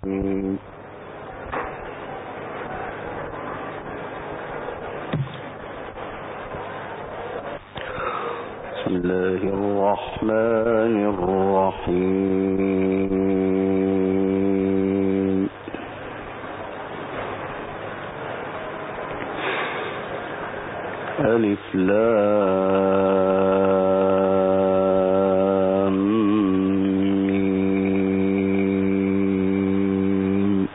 بسم الله الرحمن الرحيم. ألف لام ميم.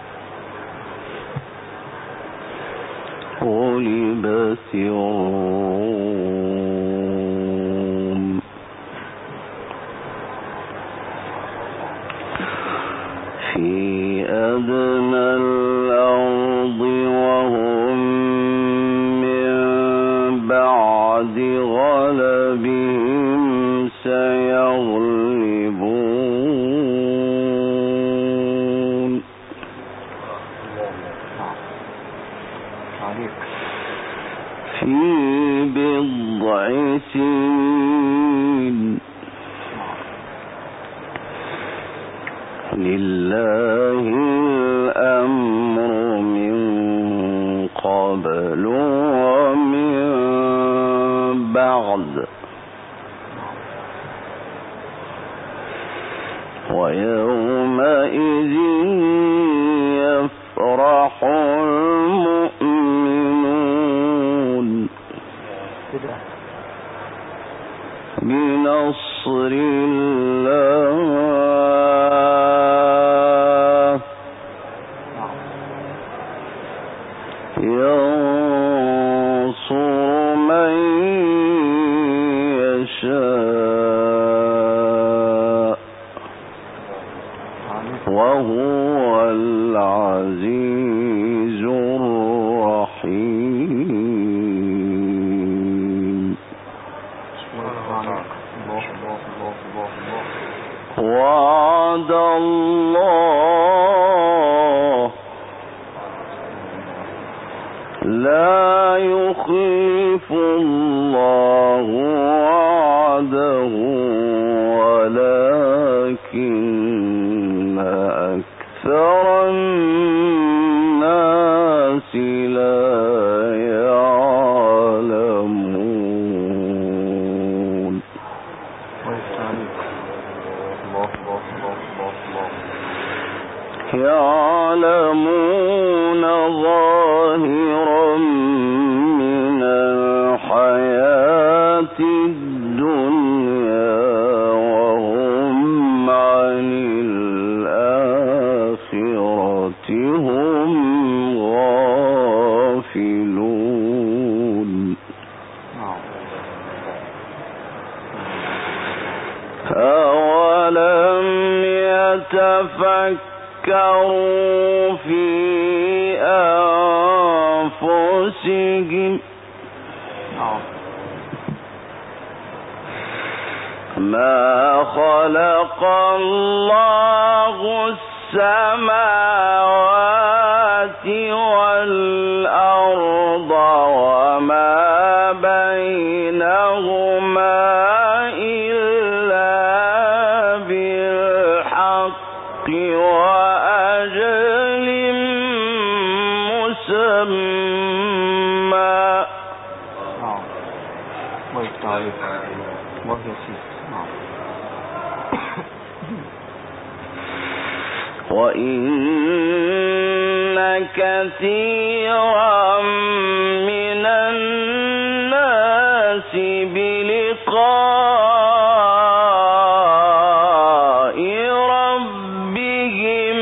غلبت الروم في أدنى الأرض وهم من بعد غلبهم سيغلبون في بضع سنين لله الأمر من قبل ومن بعد ويومئذ يفرح المؤمنون بنصر الله ينصر من يشاء وهو العزيز الرحيم. وعد الله لا يخلف الله وعده ولكن أكثر الناس لا يعلمون. يعلمون ظاهرا من الحياة الدنيا وهم عن الآخرة هم غافلون. أولم يتفكروا في أنفسهم ما خلق الله السماوات والأرض وما بينهما إلا بالحق وأجل مسمى. وإن كثيرا من الناس بلقاء ربهم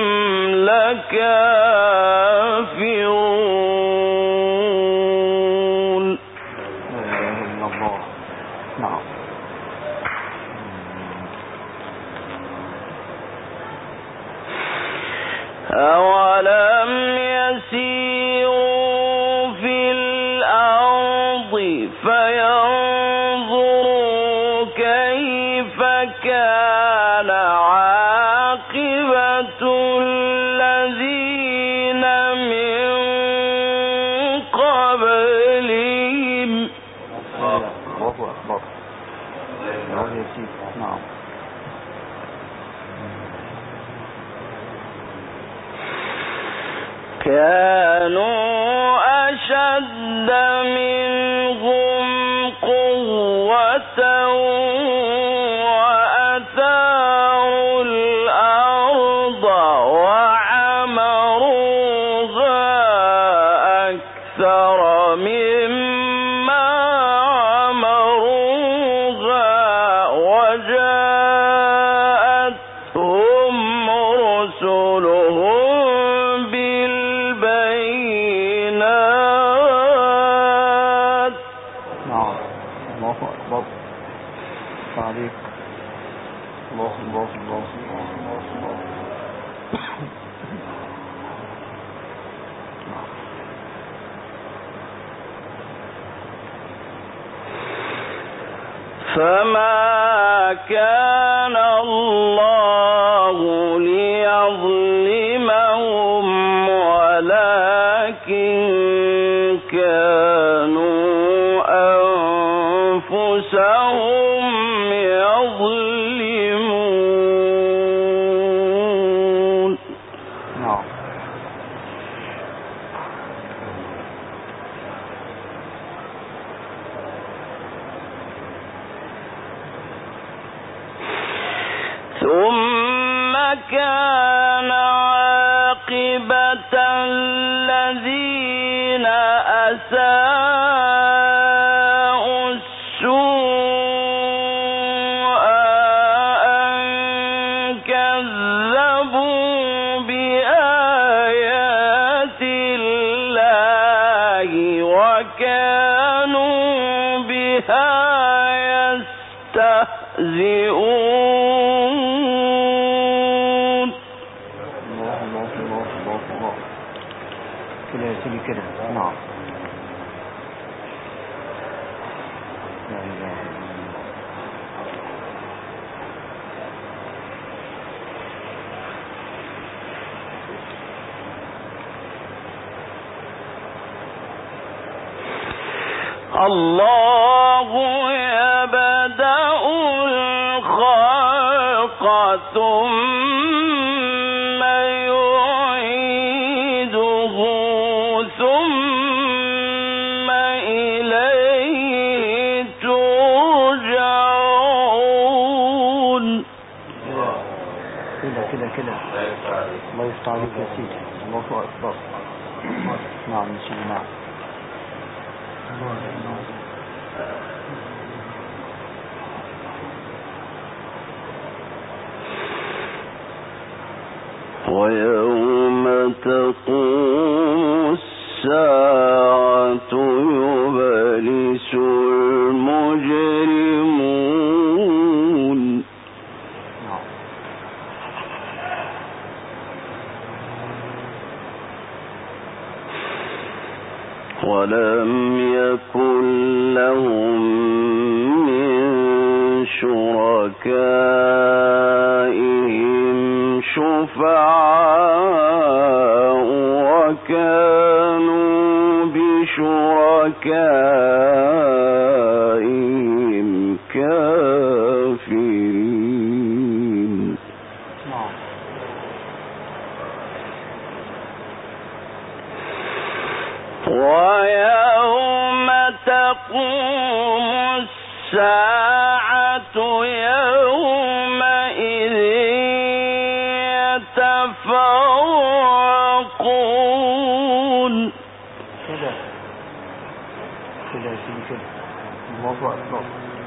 لكافرون. أولم يسيروا في الأرض فينظروا كيف كان عاقبة الذين من قبلهم. الله أكبر. كانوا أشد منهم قوة وأثاروا الأرض وعمروها أكثر مما عمروها وجاءتهم رسلهم بالبينات. نعم. الله أكبر. تعليق. الله الله الله الله الله. فما كان الله ليظلمهم ولكن كانوا أنفسهم يظلمون. نعم. ثم كان عاقبة الذين أساءوا السوء أن كذبوا بآيات الله وكانوا بها يستهزئون. الله الله الله الله الله. كده يا سيدي كده. نعم. لا إله إلا الله. الله يبدأ الخلق ثم يعيده ثم إليه ترجعون. كده كده كده. الله يفتح عليك يا سيدي. الله أكبر. نعم يا سيدي. نعم. ويوم تقوم الساعة يبلس المجرمون. ولم يكن لهم من شركائهم شفعاء وكانوا بشركائهم كافرين. ويوم تقوم الساعة يومئذ يتفرقون. كده كده يا سيدي كده. الله أكبر.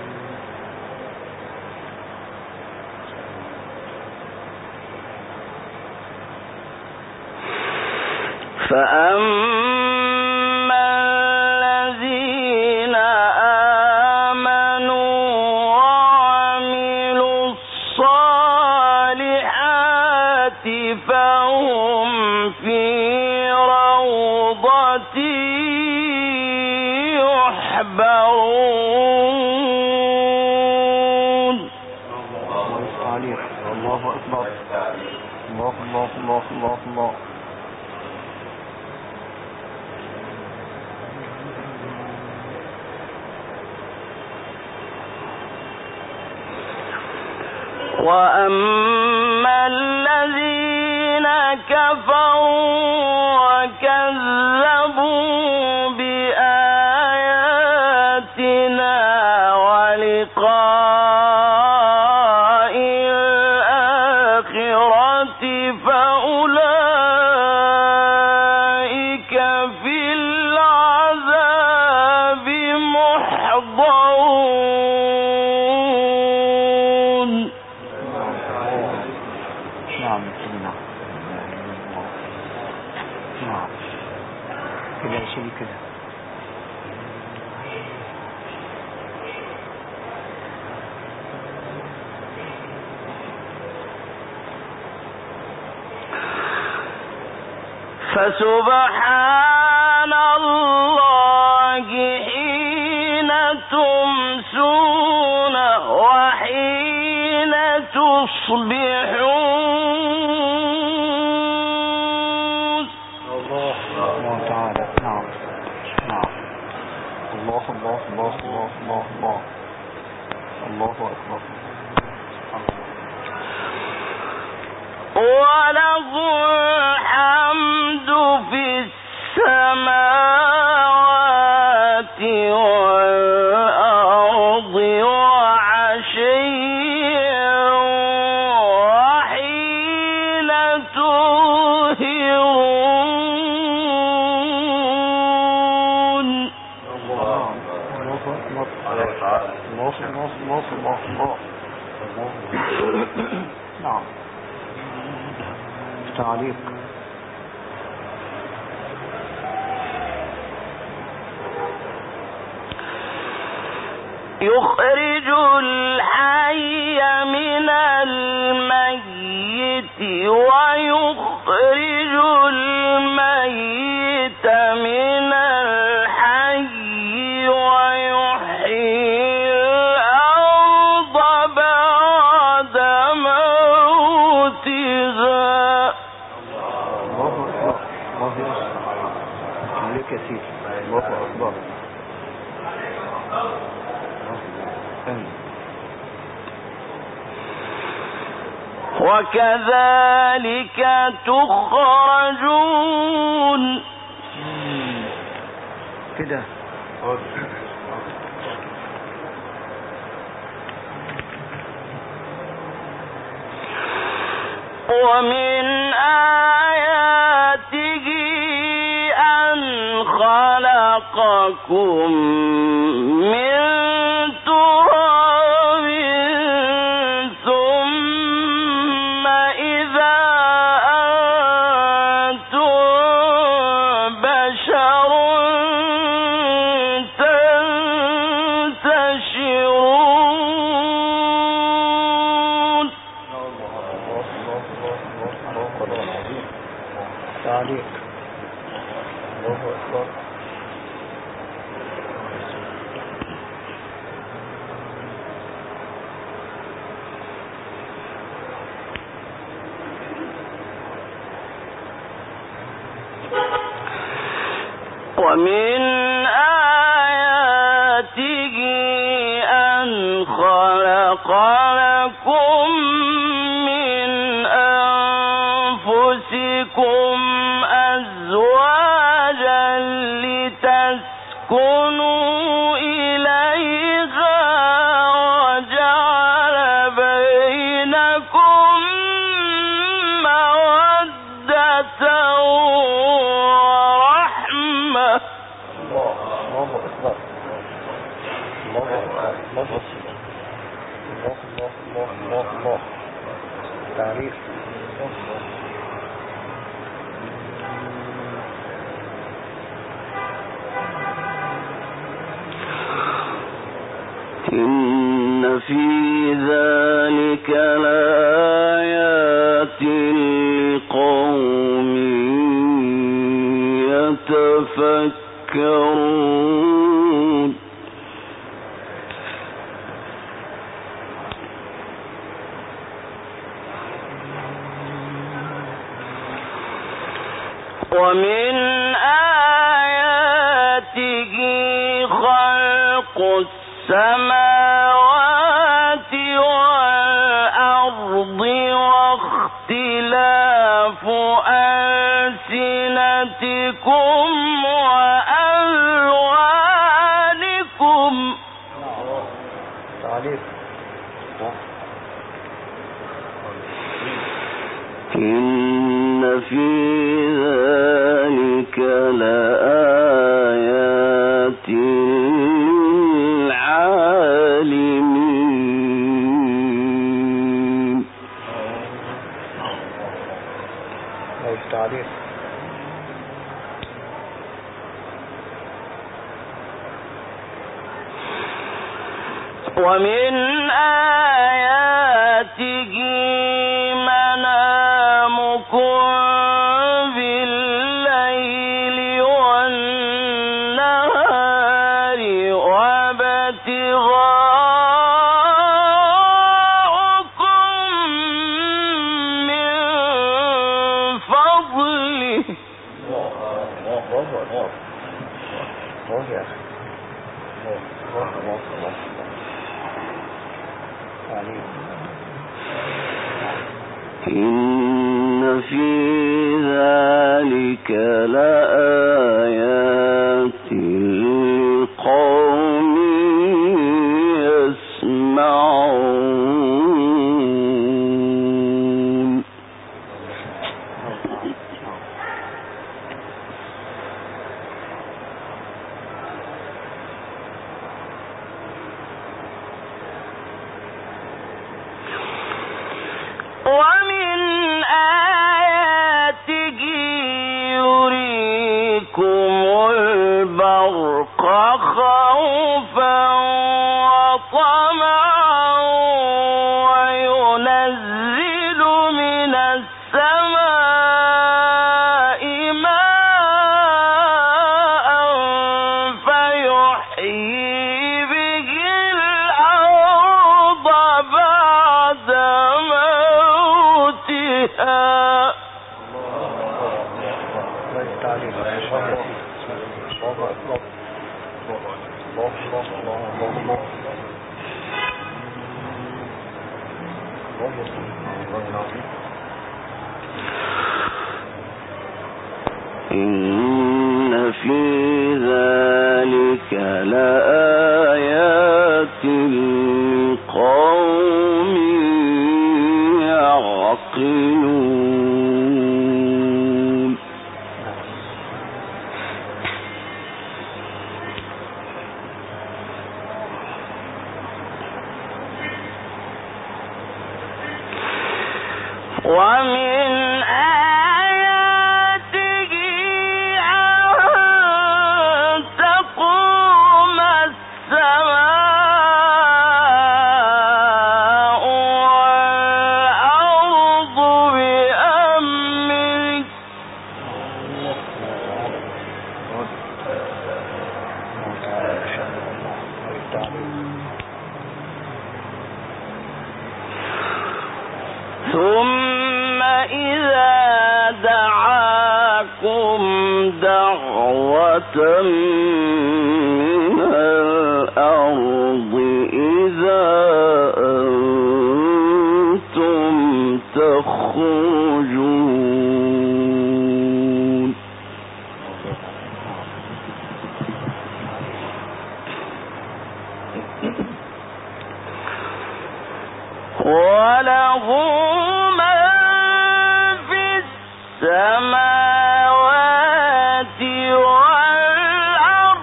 فأما الذين آمنوا وعملوا الصالحات فهم في روضة يحبرون. الله أكبر. الله الله الله الله الله. وأما الذين كفروا وكذبوا بآياتنا ولقاء الآخرة فأولئك في العذاب محضرون. نعم نعم كده شيء كده. فسبحان الله حين تمسون وحين تصبحون. الله تعالى. نعم نعم. الله الله الله الله الله الله الله أكبر. وله الحمد في السماوات والأرض وعشيا وحين تظهرون. الله نعم. تعليق. يخرج الحي من الميت ويخرج الميت من الحي ويحيي الأرض بعد موتها. الله أكبر. الله كثير. الله أكبر. وكذلك تخرجون. كده. ومن آياته أن خلقكم من تراب ثم إذا أنتم بشر تنتشرون. تعليق. الله أكبر. ومن آياته أن خلق لكم من أنفسكم أزواجا لتسكنوا إليها وجعل بينكم مودة ورحمة. الله أكبر. الله أكبر. الله. تعريف. إن في ذلك لآيات لقوم يتفكرون. ومن آياته خلق السماوات والأرض واختلاف ألسنتكم وألوانكم. تعليق. إن في ذلك لآيات للعالمين. تعليق. ومن آياته منامكم بالليل والنهار وابتغاؤكم من فضله. إن في ذلك لآيات لقوم يسمعون. ومن آياته يريكم البرق خوفا وطمعا وينزل من السماء ماء فيحيي به الأرض بعد إن في ذلك لآيات لقوم يعقلون. ومن آياته أن تقوم السماء والأرض بأمره. ثم إذا دعاكم دعوة من الأرض إذا أنتم تخرجون. وله من في السماوات والأرض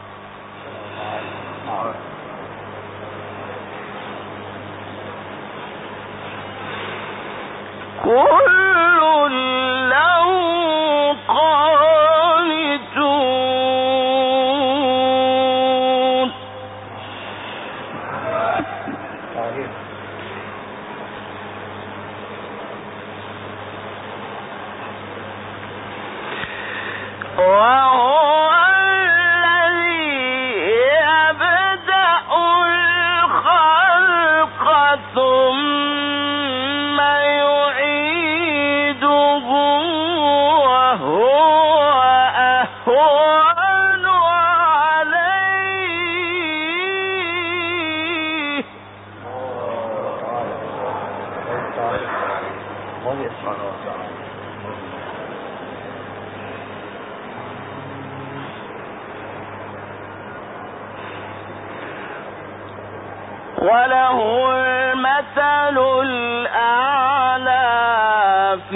كل له قانتون. وهو الذي يبدأ الخلق ثم يعيده وهو أهون عليه. وله المثل الأعلى في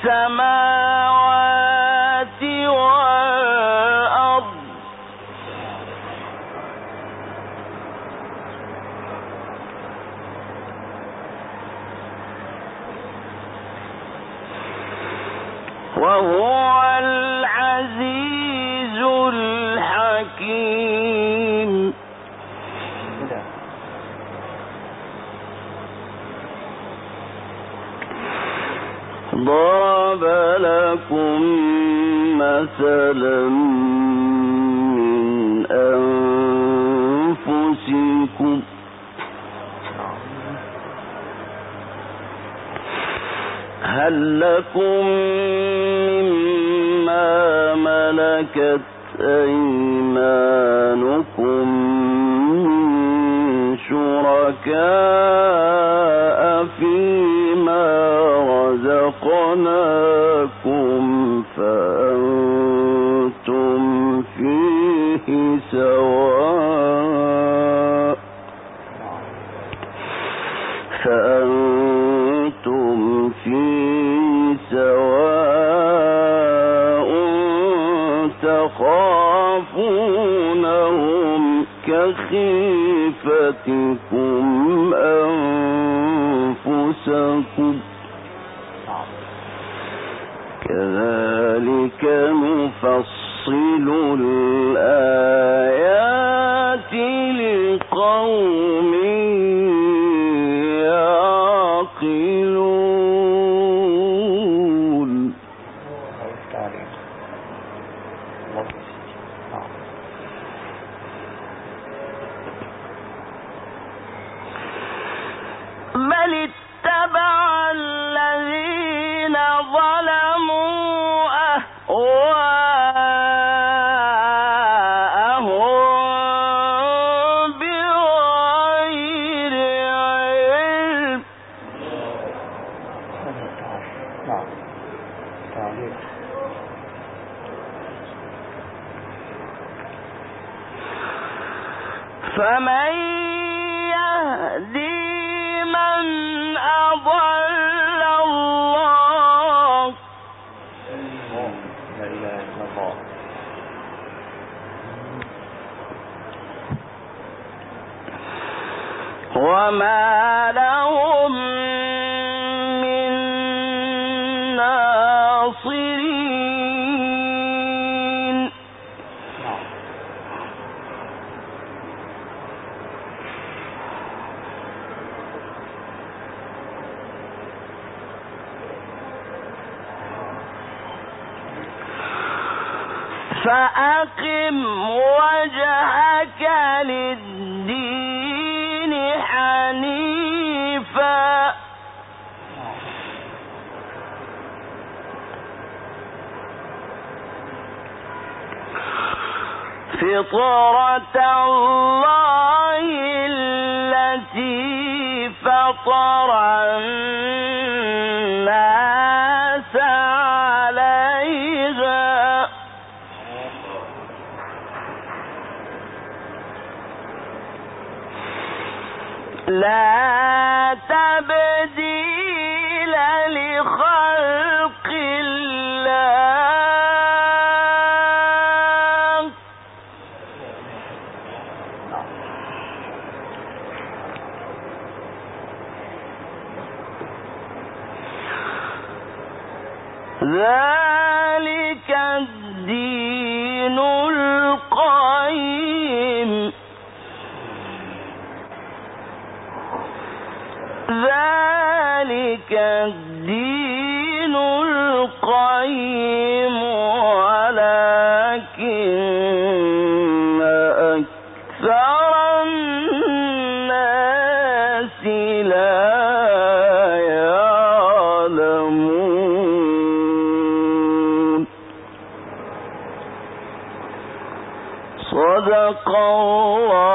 السماوات والأرض وهو العزيز الحكيم. ضرب لكم مثلا من أنفسكم هل لكم مما ملكت أيمانكم من شركاء فيما رزقناكم فأنتم فيه سواء تخافونهم كخيفتكم أنفسكم كذلك نفصل الآيات لقوم يعقلون. بل اتبع الذين ظلموا أهواءهم بغير علم فمن يهدي من أضل الله وما لهم من ناصرين. فأقم وجهك للدين حنيفا فطرة الله التي فطر الناس عليها لا تبديل لخلق الله ذلك الدين القيم ذلك الدين القيم ولكن أكثر الناس لا يعلمون. صدق الله